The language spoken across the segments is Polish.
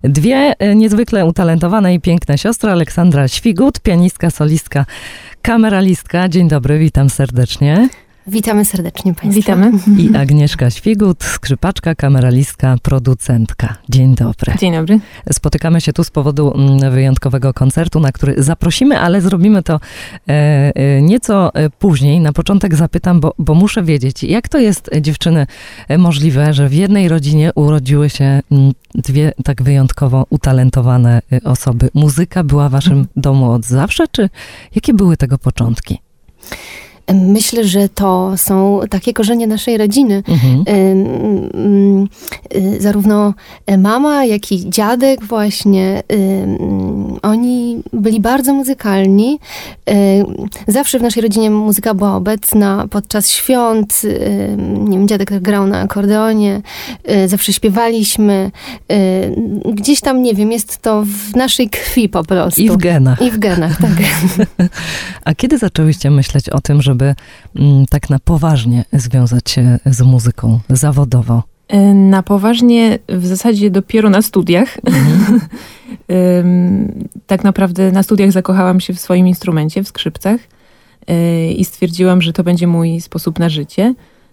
Dwie niezwykle utalentowane i piękne siostry, Aleksandra Świgut, pianistka, solistka, kameralistka. Dzień dobry, witam serdecznie. Witamy serdecznie Państwa. Witamy. I Agnieszka Świgut, skrzypaczka, kameralistka, producentka. Dzień dobry. Dzień dobry. Spotykamy się tu z powodu wyjątkowego koncertu, na który zaprosimy, ale zrobimy to nieco później. Na początek zapytam, bo muszę wiedzieć, jak to jest, dziewczyny, możliwe, że w jednej rodzinie urodziły się dwie tak wyjątkowo utalentowane osoby. Muzyka była w waszym domu od zawsze, czy jakie były tego początki? Myślę, że to są takie korzenie naszej rodziny. Zarówno mama, jak i dziadek właśnie, oni byli bardzo muzykalni. Zawsze w naszej rodzinie muzyka była obecna podczas świąt. Nie wiem, dziadek grał na akordeonie. Zawsze śpiewaliśmy. Gdzieś tam, nie wiem, jest to w naszej krwi po prostu. I w genach. I w genach, tak. A kiedy zaczęłyście myśleć o tym, żeby tak na poważnie związać się z muzyką zawodowo? Na poważnie w zasadzie dopiero na studiach. Tak naprawdę na studiach zakochałam się w swoim instrumencie, w skrzypcach i stwierdziłam, że to będzie mój sposób na życie.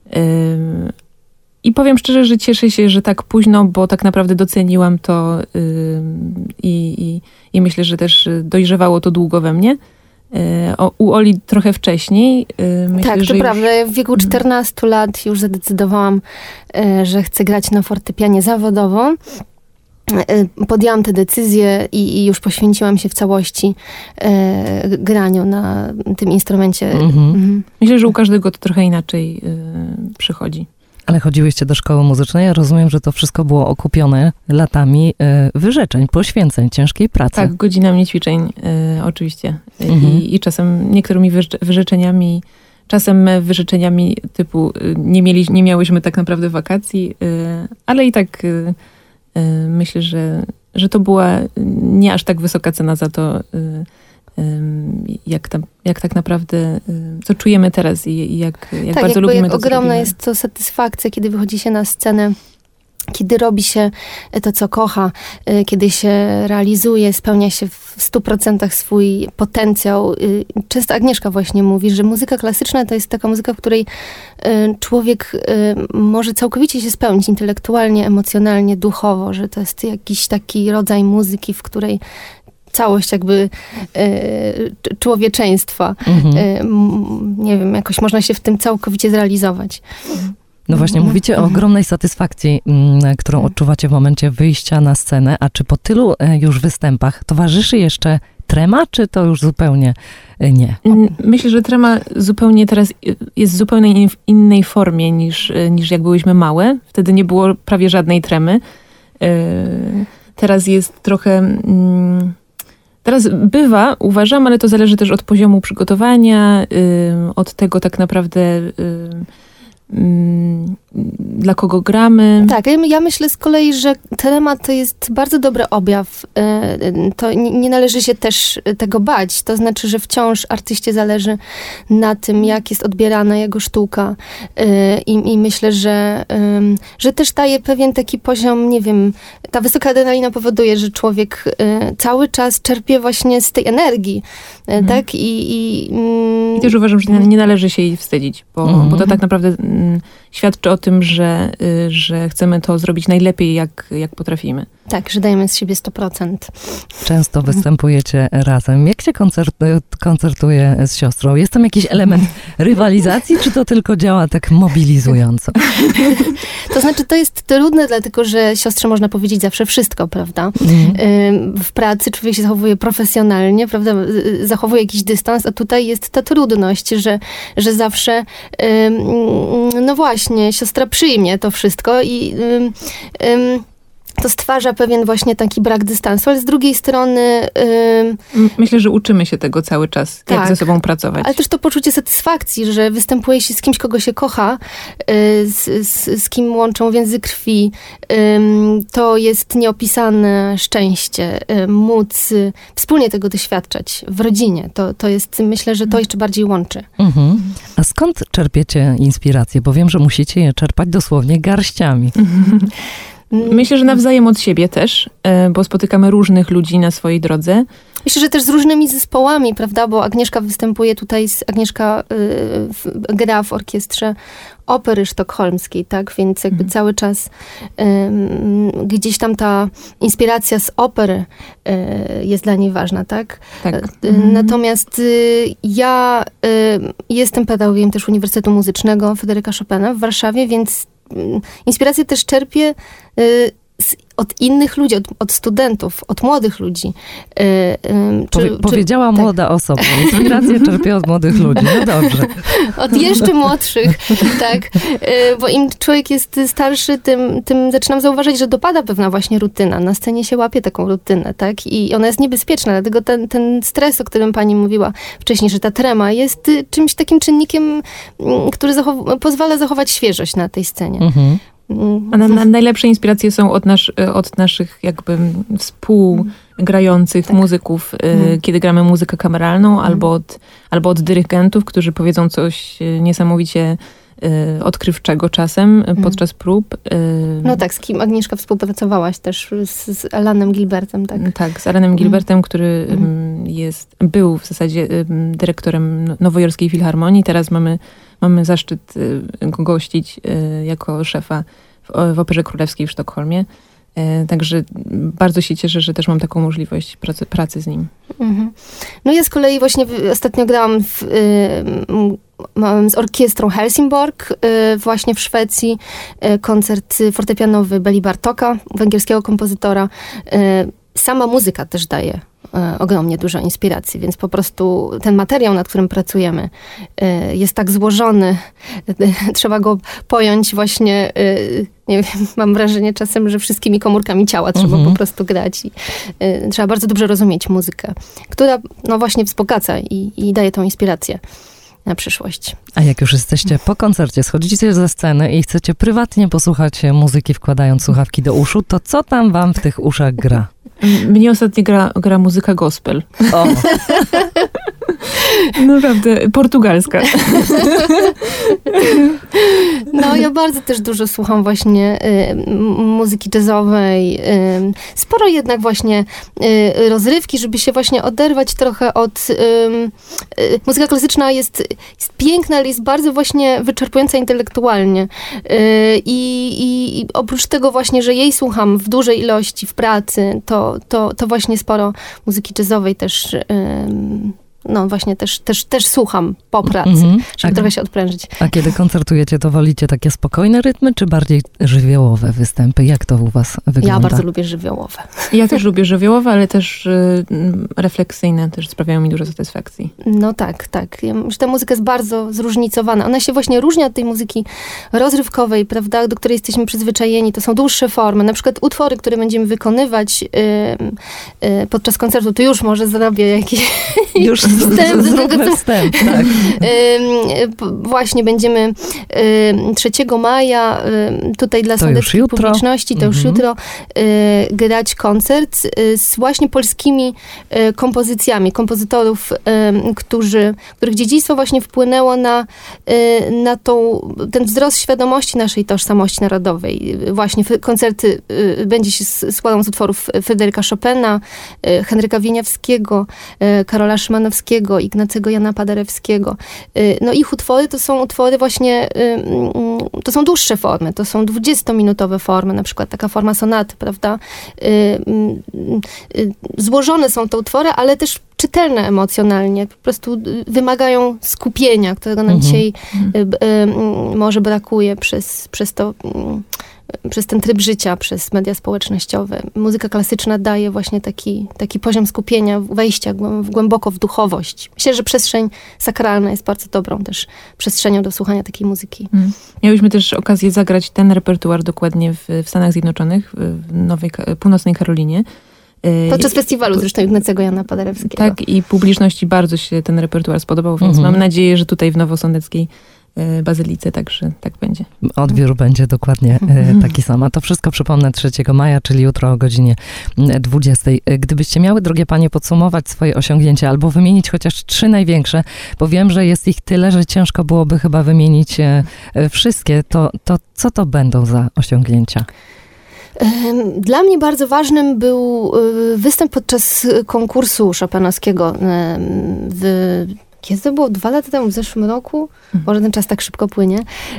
I powiem szczerze, że cieszę się, że tak późno, bo tak naprawdę doceniłam to i myślę, że też dojrzewało to długo we mnie. U Oli trochę wcześniej. Myślę, tak, to że prawda. W wieku 14 lat już zadecydowałam, że chcę grać na fortepianie zawodowo. Podjęłam tę decyzję i już poświęciłam się w całości graniu na tym instrumencie. Myślę, że u każdego to trochę inaczej przychodzi. Ale chodziłyście do szkoły muzycznej. Ja rozumiem, że to wszystko było okupione latami wyrzeczeń, poświęceń, ciężkiej pracy. Tak, godzinami ćwiczeń oczywiście. I czasem niektórymi wyrzeczeniami, czasem wyrzeczeniami typu nie miałyśmy tak naprawdę wakacji, ale i tak myślę, że to była nie aż tak wysoka cena za to, jak tak naprawdę, co czujemy teraz i jak tak, bardzo lubimy jak to, co ogromna robimy. jest to satysfakcja, kiedy wychodzi się na scenę, kiedy robi się to, co kocha, kiedy się realizuje, spełnia się w 100% swój potencjał. Często Agnieszka właśnie mówi, że muzyka klasyczna to jest taka muzyka, w której człowiek może całkowicie się spełnić intelektualnie, emocjonalnie, duchowo, że to jest jakiś taki rodzaj muzyki, w której całość jakby człowieczeństwa. Nie wiem, jakoś można się w tym całkowicie zrealizować. No właśnie, mówicie o ogromnej satysfakcji, którą odczuwacie w momencie wyjścia na scenę, a czy po tylu już występach towarzyszy jeszcze trema, czy to już zupełnie nie? Myślę, że trema zupełnie teraz jest w zupełnie innej formie niż jak byłyśmy małe. Wtedy nie było prawie żadnej tremy. Teraz jest trochę... Teraz bywa, uważam, ale to zależy też od poziomu przygotowania, od tego tak naprawdę dla kogo gramy. Tak, ja myślę z kolei, że temat to jest bardzo dobry objaw. To nie należy się też tego bać. To znaczy, że wciąż artyście zależy na tym, jak jest odbierana jego sztuka. I myślę, że też daje pewien taki poziom, nie wiem, ta wysoka adrenalina powoduje, że człowiek cały czas czerpie właśnie z tej energii. Tak? I też uważam, że nie należy się jej wstydzić, bo to tak naprawdę świadczy o tym, że chcemy to zrobić najlepiej, jak potrafimy. Tak, że dajemy z siebie 100%. Często występujecie razem. Jak się koncertuje z siostrą? Jest tam jakiś element rywalizacji, czy to tylko działa tak mobilizująco? To znaczy, to jest trudne, dlatego że siostrze można powiedzieć zawsze wszystko, prawda? W pracy człowiek się zachowuje profesjonalnie, prawda? Zachowuje jakiś dystans, a tutaj jest ta trudność, że zawsze no właśnie, siostra przyjmie to wszystko i to stwarza pewien właśnie taki brak dystansu, ale z drugiej strony... Myślę, że uczymy się tego cały czas, tak, jak ze sobą pracować. Ale też to poczucie satysfakcji, że występuje się z kimś, kogo się kocha, z kim łączą więzy krwi. To jest nieopisane szczęście, móc wspólnie tego doświadczać w rodzinie. To jest, myślę, że to jeszcze bardziej łączy. Mhm. A skąd czerpiecie inspirację? Bo wiem, że musicie je czerpać dosłownie garściami. Myślę, że nawzajem od siebie też, bo spotykamy różnych ludzi na swojej drodze. Myślę, że też z różnymi zespołami, prawda, bo Agnieszka występuje tutaj, Agnieszka gra w orkiestrze Opery Sztokholmskiej, tak, więc jakby cały czas gdzieś tam ta inspiracja z opery jest dla niej ważna, tak? Tak. Natomiast ja jestem pedagogiem też Uniwersytetu Muzycznego Fryderyka Chopina w Warszawie, więc inspirację też czerpię od innych ludzi, od studentów, od młodych ludzi. Powiedziała tak. młoda osoba. Inspirację czerpie od młodych ludzi. No dobrze. Od jeszcze młodszych, tak. Bo im człowiek jest starszy, tym zaczynam zauważać, że dopada pewna właśnie rutyna. Na scenie się łapie taką rutynę, tak. I ona jest niebezpieczna, dlatego ten stres, o którym pani mówiła wcześniej, że ta trema jest czymś takim czynnikiem, który pozwala zachować świeżość na tej scenie. Mhm. A najlepsze inspiracje są od naszych jakby współgrających muzyków, kiedy gramy muzykę kameralną, albo od dyrygentów, którzy powiedzą coś niesamowicie odkrywczego czasem podczas prób. No tak, z kim Agnieszka współpracowałaś też, z Alanem Gilbertem, tak? Tak, z Alanem Gilbertem, który był w zasadzie dyrektorem Nowojorskiej Filharmonii. Teraz mamy zaszczyt go gościć jako szefa w Operze Królewskiej w Sztokholmie. Także bardzo się cieszę, że też mam taką możliwość pracy z nim. No ja z kolei właśnie ostatnio grałam z orkiestrą Helsingborg właśnie w Szwecji. Koncert fortepianowy Beli Bartoka, węgierskiego kompozytora. Sama muzyka też daje ogromnie dużo inspiracji, więc po prostu ten materiał, nad którym pracujemy, jest tak złożony, trzeba go pojąć właśnie, nie wiem, mam wrażenie czasem, że wszystkimi komórkami ciała trzeba po prostu grać i trzeba bardzo dobrze rozumieć muzykę, która no właśnie wzbogaca i daje tą inspirację na przyszłość. A jak już jesteście po koncercie, schodzicie ze sceny i chcecie prywatnie posłuchać muzyki, wkładając słuchawki do uszu, to co tam wam w tych uszach gra? Mnie ostatnio gra muzyka gospel. O. Naprawdę, portugalska. No, ja bardzo też dużo słucham właśnie muzyki jazzowej. Sporo jednak właśnie rozrywki, żeby się właśnie oderwać trochę od... muzyka klasyczna jest piękna, ale jest bardzo właśnie wyczerpująca intelektualnie. I oprócz tego właśnie, że jej słucham w dużej ilości w pracy, to właśnie sporo muzyki jazzowej też... No właśnie, też słucham po pracy, żeby trochę się odprężyć. A kiedy koncertujecie, to wolicie takie spokojne rytmy, czy bardziej żywiołowe występy? Jak to u was wygląda? Ja bardzo lubię żywiołowe. Ja też lubię żywiołowe, ale też refleksyjne, też sprawiają mi dużo satysfakcji. No tak. Że ta muzyka jest bardzo zróżnicowana. Ona się właśnie różni od tej muzyki rozrywkowej, prawda, do której jesteśmy przyzwyczajeni. To są dłuższe formy. Na przykład utwory, które będziemy wykonywać podczas koncertu, to już może zrobię jakiś... Już wstęp, tak. Właśnie będziemy 3 maja tutaj dla sądeckiej publiczności, to już jutro, grać koncert z właśnie polskimi kompozycjami, kompozytorów, których dziedzictwo właśnie wpłynęło na ten wzrost świadomości naszej tożsamości narodowej. Właśnie koncerty będzie się składał z utworów Fryderyka Chopina, Henryka Wieniawskiego, Karola Szymanowskiego, Ignacego Jana Paderewskiego. No ich utwory to są utwory właśnie, to są dłuższe formy, to są 20-minutowe formy, na przykład taka forma sonaty, prawda? Złożone są te utwory, ale też czytelne emocjonalnie, po prostu wymagają skupienia, którego nam dzisiaj może brakuje przez ten tryb życia, przez media społecznościowe. Muzyka klasyczna daje właśnie taki poziom skupienia, wejścia głęboko w duchowość. Myślę, że przestrzeń sakralna jest bardzo dobrą też przestrzenią do słuchania takiej muzyki. Miałyśmy też okazję zagrać ten repertuar dokładnie w Stanach Zjednoczonych, w Północnej Karolinie. Podczas festiwalu zresztą Ignacego Jana Paderewskiego. Tak, i publiczności bardzo się ten repertuar spodobał, więc mam nadzieję, że tutaj w Nowosądeckiej Bazylice także tak będzie. Odbiór będzie dokładnie taki sam. A to wszystko przypomnę 3 maja, czyli jutro o godzinie 20. Gdybyście miały, drogie panie, podsumować swoje osiągnięcia albo wymienić chociaż 3 największe, bo wiem, że jest ich tyle, że ciężko byłoby chyba wymienić wszystkie, to co to będą za osiągnięcia? Dla mnie bardzo ważnym był występ podczas konkursu chopinowskiego kiedy to było? 2 lata temu, w zeszłym roku? Może ten czas tak szybko płynie.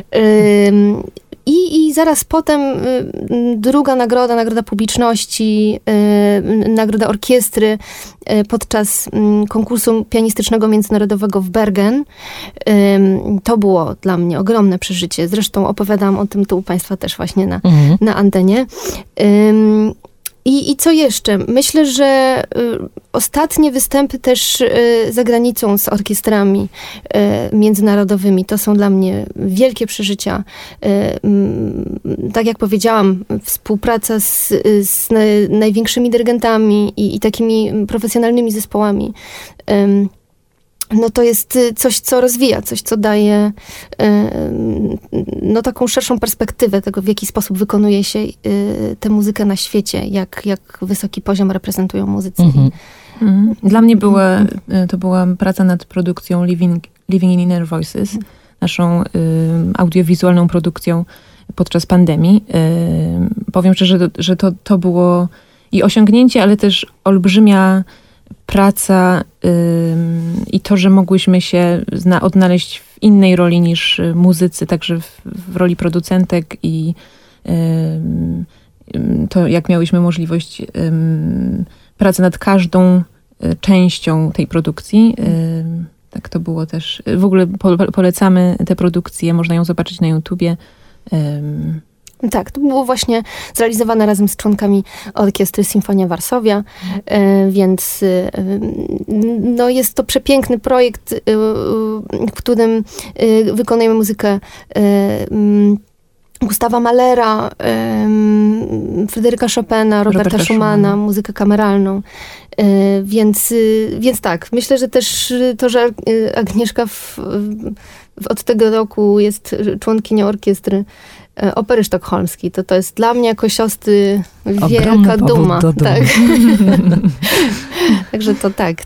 I zaraz potem druga nagroda publiczności, nagroda orkiestry podczas konkursu pianistycznego międzynarodowego w Bergen. To było dla mnie ogromne przeżycie. Zresztą opowiadałam o tym tu u Państwa też właśnie na antenie. I co jeszcze? Myślę, że ostatnie występy też za granicą z orkiestrami międzynarodowymi to są dla mnie wielkie przeżycia. Tak jak powiedziałam, współpraca z największymi dyrygentami i takimi profesjonalnymi zespołami. No to jest coś, co rozwija, coś, co daje taką szerszą perspektywę tego, w jaki sposób wykonuje się tę muzykę na świecie, jak wysoki poziom reprezentują muzycy. Dla mnie to była praca nad produkcją Living in Inner Voices, naszą audiowizualną produkcją podczas pandemii. Powiem szczerze, że to było i osiągnięcie, ale też olbrzymia praca i to, że mogłyśmy się odnaleźć w innej roli niż muzycy, także w roli producentek i to jak miałyśmy możliwość pracy nad każdą częścią tej produkcji. Tak to było też. W ogóle polecamy tę produkcję, można ją zobaczyć na YouTubie. Tak, to było właśnie zrealizowane razem z członkami orkiestry Sinfonia Warszawia, więc jest to przepiękny projekt, w którym wykonujemy muzykę Gustawa Mahlera, Fryderyka Chopina, Roberta Schumana, muzykę kameralną. Więc tak, myślę, że też to, że Agnieszka od tego roku jest członkinią orkiestry Opery Sztokholmskiej, to jest dla mnie jako siostry wielka duma. Tak. Także to tak.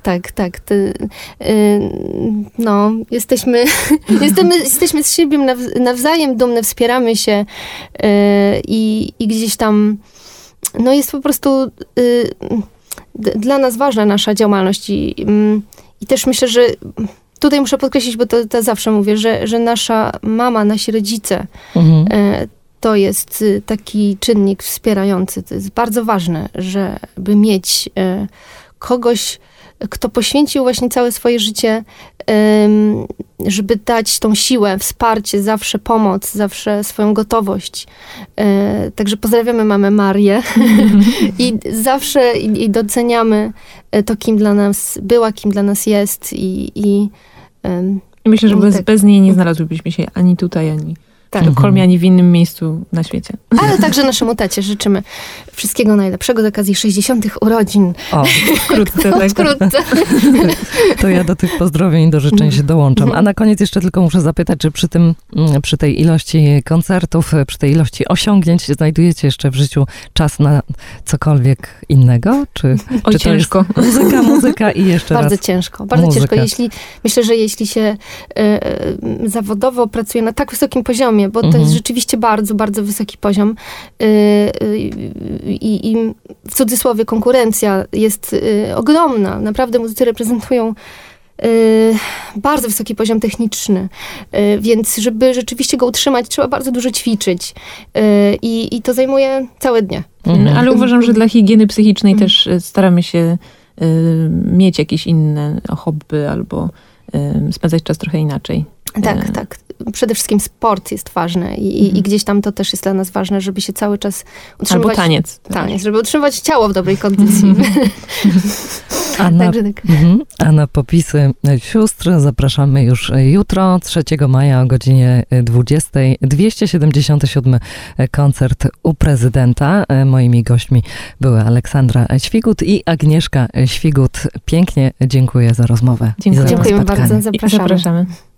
Jesteśmy z siebie nawzajem dumne, wspieramy się i gdzieś tam jest po prostu dla nas ważna nasza działalność i też myślę, że tutaj muszę podkreślić, bo to zawsze mówię, że nasza mama, nasi rodzice to jest taki czynnik wspierający. To jest bardzo ważne, żeby mieć kogoś, kto poświęcił właśnie całe swoje życie, żeby dać tą siłę, wsparcie, zawsze pomoc, zawsze swoją gotowość. Także pozdrawiamy mamę Marię i zawsze i doceniamy to, kim dla nas była, kim dla nas jest i myślę, że bez niej nie znalazłybyśmy się ani tutaj, ani w Sztokholmie, ani w innym miejscu na świecie. Ale także naszemu tacie życzymy wszystkiego najlepszego z okazji 60. urodzin. O, wkrótce. Tak. Wkrótce. To ja do tych pozdrowień i do życzeń się dołączam. A na koniec jeszcze tylko muszę zapytać, czy przy tej ilości koncertów, przy tej ilości osiągnięć znajdujecie jeszcze w życiu czas na cokolwiek innego? Czy ciężko. To jest muzyka i jeszcze bardzo raz ciężko. Bardzo muzyka. ciężko. Myślę, że jeśli się zawodowo pracuje na tak wysokim poziomie, bo to jest rzeczywiście bardzo, bardzo wysoki poziom i w cudzysłowie konkurencja jest ogromna. Naprawdę muzycy reprezentują bardzo wysoki poziom techniczny, więc żeby rzeczywiście go utrzymać, trzeba bardzo dużo ćwiczyć i to zajmuje całe dnie. Ale uważam, że dla higieny psychicznej też staramy się mieć jakieś inne hobby albo spędzać czas trochę inaczej. Tak. Przede wszystkim sport jest ważny i gdzieś tam to też jest dla nas ważne, żeby się cały czas utrzymywać... Albo taniec. Taniec, żeby utrzymywać ciało w dobrej kondycji. A na popisy sióstr zapraszamy już jutro, 3 maja o godzinie 20. 277 koncert u prezydenta. Moimi gośćmi były Aleksandra Świgut i Agnieszka Świgut. Pięknie dziękuję za rozmowę. Dziękujemy bardzo, zapraszamy.